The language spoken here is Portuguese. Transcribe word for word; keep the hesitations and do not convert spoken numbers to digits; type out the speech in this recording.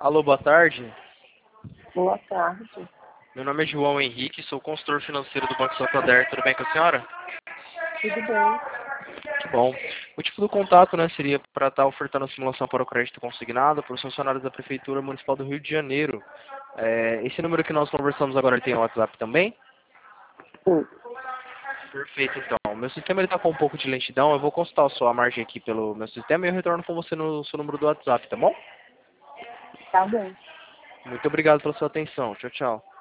Alô, boa tarde. Boa tarde. Meu nome é João Henrique, sou consultor financeiro do Banco Santander. Tudo bem com a senhora? Tudo bem? Que bom. O motivo do contato, né, seria para estar ofertando a simulação para o crédito consignado para os funcionários da Prefeitura Municipal do Rio de Janeiro. É, esse número que nós conversamos agora, ele tem WhatsApp também? Sim. Perfeito, então. Meu sistema está com um pouco de lentidão. Eu vou consultar a sua margem aqui pelo meu sistema e eu retorno com você no seu número do WhatsApp, tá bom? Tá bom. Muito obrigado pela sua atenção. Tchau, tchau.